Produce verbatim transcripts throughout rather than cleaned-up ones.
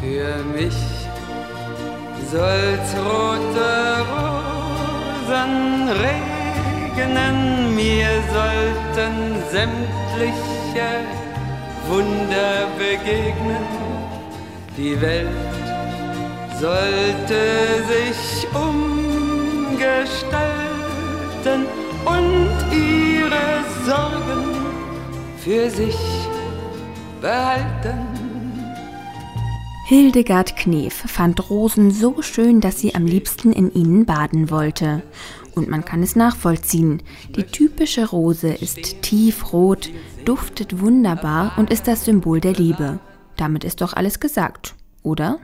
Für mich soll's rote Rosen regnen, mir sollten sämtliche Wunder begegnen. Die Welt sollte sich umgestalten und ihre Sorgen für sich behalten. Hildegard Knef fand Rosen so schön, dass sie am liebsten in ihnen baden wollte. Und man kann es nachvollziehen. Die typische Rose ist tiefrot, duftet wunderbar und ist das Symbol der Liebe. Damit ist doch alles gesagt, oder?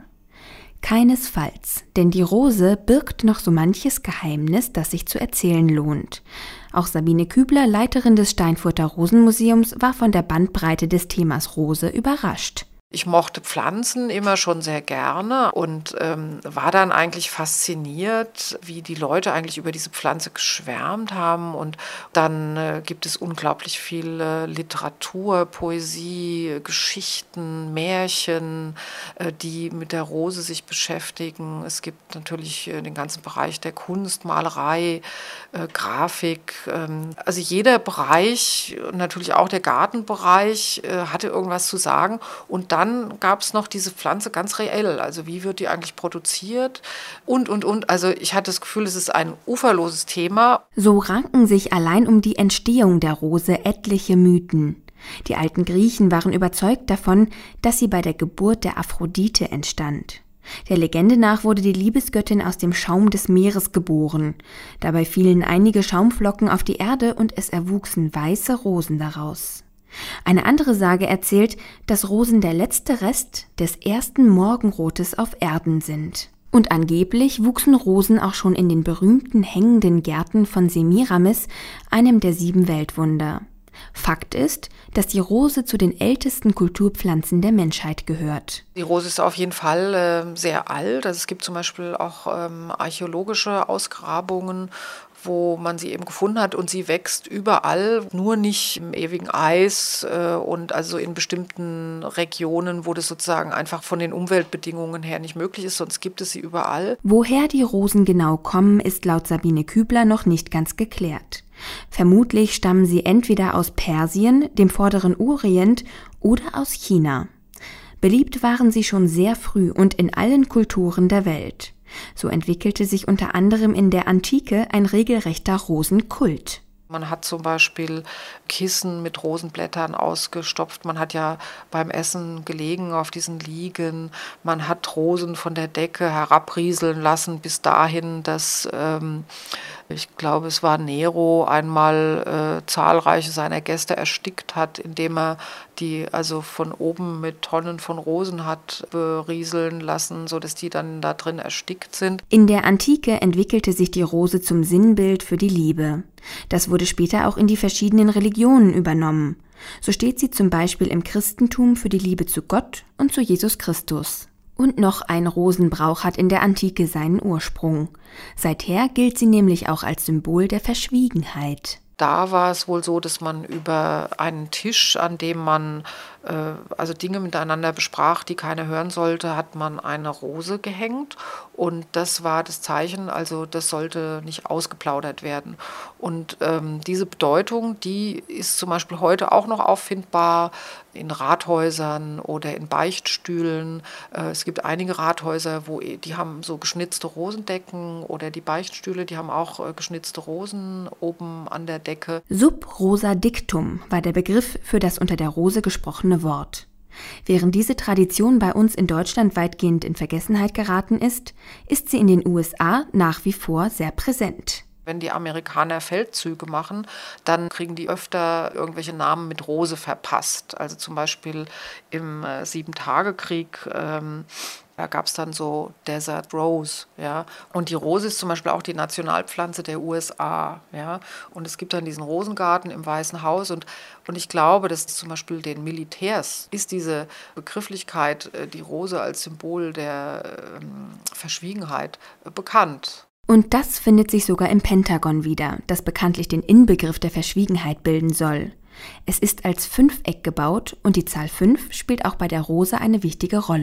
Keinesfalls, denn die Rose birgt noch so manches Geheimnis, das sich zu erzählen lohnt. Auch Sabine Kübler, Leiterin des Steinfurter Rosenmuseums, war von der Bandbreite des Themas Rose überrascht. Ich mochte Pflanzen immer schon sehr gerne und ähm, war dann eigentlich fasziniert, wie die Leute eigentlich über diese Pflanze geschwärmt haben. Und dann äh, gibt es unglaublich viel äh, Literatur, Poesie, Geschichten, Märchen, äh, die mit der Rose sich beschäftigen. Es gibt natürlich äh, den ganzen Bereich der Kunst, Malerei, äh, Grafik. Ähm, also jeder Bereich, natürlich auch der Gartenbereich, äh, hatte irgendwas zu sagen. Und dann Dann gab es noch diese Pflanze ganz reell, also wie wird die eigentlich produziert und, und, und. Also ich hatte das Gefühl, es ist ein uferloses Thema. So ranken sich allein um die Entstehung der Rose etliche Mythen. Die alten Griechen waren überzeugt davon, dass sie bei der Geburt der Aphrodite entstand. Der Legende nach wurde die Liebesgöttin aus dem Schaum des Meeres geboren. Dabei fielen einige Schaumflocken auf die Erde und es erwuchsen weiße Rosen daraus. Eine andere Sage erzählt, dass Rosen der letzte Rest des ersten Morgenrotes auf Erden sind. Und angeblich wuchsen Rosen auch schon in den berühmten hängenden Gärten von Semiramis, einem der sieben Weltwunder. Fakt ist, dass die Rose zu den ältesten Kulturpflanzen der Menschheit gehört. Die Rose ist auf jeden Fall äh, sehr alt. Also es gibt zum Beispiel auch ähm, archäologische Ausgrabungen, wo man sie eben gefunden hat und sie wächst überall, nur nicht im ewigen Eis äh, und also in bestimmten Regionen, wo das sozusagen einfach von den Umweltbedingungen her nicht möglich ist, sonst gibt es sie überall. Woher die Rosen genau kommen, ist laut Sabine Kübler noch nicht ganz geklärt. Vermutlich stammen sie entweder aus Persien, dem vorderen Orient oder aus China. Beliebt waren sie schon sehr früh und in allen Kulturen der Welt. So entwickelte sich unter anderem in der Antike ein regelrechter Rosenkult. Man hat zum Beispiel Kissen mit Rosenblättern ausgestopft. Man hat ja beim Essen gelegen auf diesen Liegen. Man hat Rosen von der Decke herabrieseln lassen bis dahin, dass, ähm, ich glaube, es war Nero, einmal äh, zahlreiche seiner Gäste erstickt hat, indem er die also von oben mit Tonnen von Rosen hat berieseln lassen, sodass die dann da drin erstickt sind. In der Antike entwickelte sich die Rose zum Sinnbild für die Liebe. Das wurde später auch in die verschiedenen Religionen übernommen. So steht sie zum Beispiel im Christentum für die Liebe zu Gott und zu Jesus Christus. Und noch ein Rosenbrauch hat in der Antike seinen Ursprung. Seither gilt sie nämlich auch als Symbol der Verschwiegenheit. Da war es wohl so, dass man über einen Tisch, an dem man äh, also Dinge miteinander besprach, die keiner hören sollte, hat man eine Rose gehängt. Und das war das Zeichen, also das sollte nicht ausgeplaudert werden. Und ähm, diese Bedeutung, die ist zum Beispiel heute auch noch auffindbar in Rathäusern oder in Beichtstühlen. Äh, es gibt einige Rathäuser, wo die haben so geschnitzte Rosendecken oder die Beichtstühle, die haben auch äh, geschnitzte Rosen oben an der Decke. Sub rosa dictum war der Begriff für das unter der Rose gesprochene Wort. Während diese Tradition bei uns in Deutschland weitgehend in Vergessenheit geraten ist, ist sie in den U S A nach wie vor sehr präsent. Wenn die Amerikaner Feldzüge machen, dann kriegen die öfter irgendwelche Namen mit Rose verpasst. Also zum Beispiel im äh, Sieben-Tage-Krieg, ähm, da gab es dann so Desert Rose. Ja? Und die Rose ist zum Beispiel auch die Nationalpflanze der U S A. Ja? Und es gibt dann diesen Rosengarten im Weißen Haus. Und, und ich glaube, dass zum Beispiel den Militärs ist diese Begrifflichkeit, äh, die Rose als Symbol der äh, Verschwiegenheit, äh, bekannt. Und das findet sich sogar im Pentagon wieder, das bekanntlich den Inbegriff der Verschwiegenheit bilden soll. Es ist als Fünfeck gebaut und die Zahl fünf spielt auch bei der Rose eine wichtige Rolle.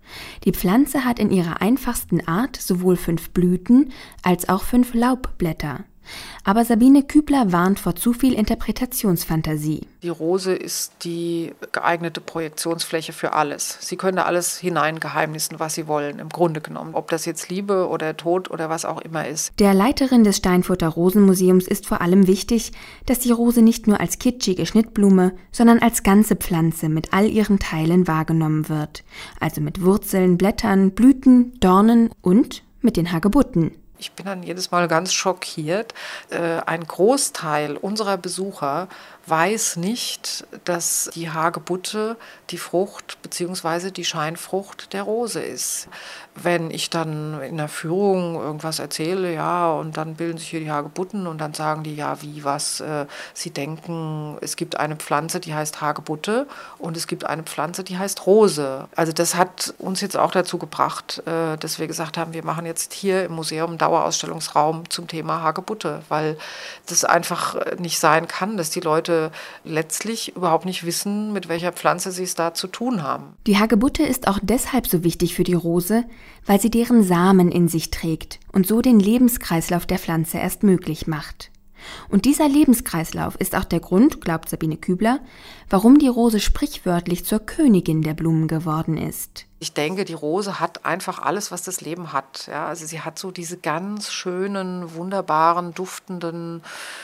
Die Pflanze hat in ihrer einfachsten Art sowohl fünf Blüten als auch fünf Laubblätter. Aber Sabine Kübler warnt vor zu viel Interpretationsfantasie. Die Rose ist die geeignete Projektionsfläche für alles. Sie können da alles hineingeheimnissen, was Sie wollen, im Grunde genommen. Ob das jetzt Liebe oder Tod oder was auch immer ist. Der Leiterin des Steinfurter Rosenmuseums ist vor allem wichtig, dass die Rose nicht nur als kitschige Schnittblume, sondern als ganze Pflanze mit all ihren Teilen wahrgenommen wird. Also mit Wurzeln, Blättern, Blüten, Dornen und mit den Hagebutten. Ich bin dann jedes Mal ganz schockiert. Äh, ein Großteil unserer Besucher weiß nicht, dass die Hagebutte die Frucht bzw. die Scheinfrucht der Rose ist. Wenn ich dann in der Führung irgendwas erzähle, ja, und dann bilden sich hier die Hagebutten und dann sagen die, ja, wie, was, äh, sie denken, es gibt eine Pflanze, die heißt Hagebutte und es gibt eine Pflanze, die heißt Rose. Also das hat uns jetzt auch dazu gebracht, äh, dass wir gesagt haben, wir machen jetzt hier im Museum einen Dauerausstellungsraum zum Thema Hagebutte, weil das einfach nicht sein kann, dass die Leute letztlich überhaupt nicht wissen, mit welcher Pflanze sie es da zu tun haben. Die Hagebutte ist auch deshalb so wichtig für die Rose, weil sie deren Samen in sich trägt und so den Lebenskreislauf der Pflanze erst möglich macht. Und dieser Lebenskreislauf ist auch der Grund, glaubt Sabine Kübler, warum die Rose sprichwörtlich zur Königin der Blumen geworden ist. Ich denke, die Rose hat einfach alles, was das Leben hat. Ja, also sie hat so diese ganz schönen, wunderbaren, duftenden,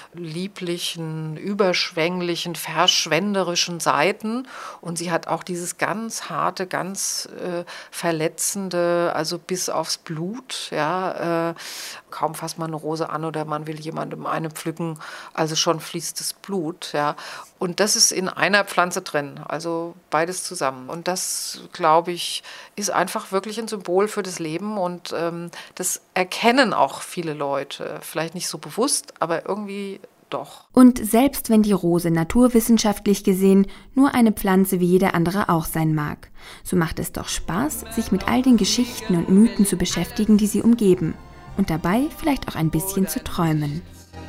lieblichen, überschwänglichen, verschwenderischen Seiten. Und sie hat auch dieses ganz harte, ganz äh, verletzende, also bis aufs Blut. Ja, äh, kaum fasst man eine Rose an oder man will jemandem eine pflücken, also schon fließt das Blut. Ja. Und das ist in einer Pflanze drin, also beides zusammen. Und das, glaube ich, ist einfach wirklich ein Symbol für das Leben und ähm, das erkennen auch viele Leute. Vielleicht nicht so bewusst, aber irgendwie doch. Und selbst wenn die Rose naturwissenschaftlich gesehen nur eine Pflanze wie jede andere auch sein mag, so macht es doch Spaß, sich mit all den Geschichten und Mythen zu beschäftigen, die sie umgeben und dabei vielleicht auch ein bisschen zu träumen.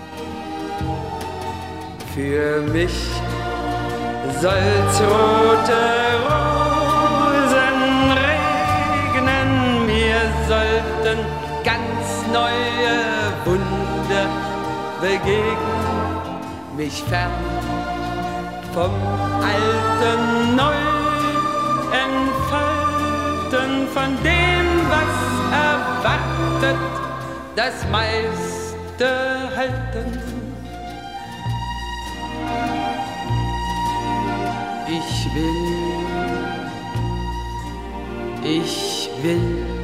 Für mich soll's rote Rosen regnen, mir sollten ganz neue Wunder begegnen, mich fern vom Alten neu entfalten, von dem, was erwartet, das meiste halten. Ich will, ich will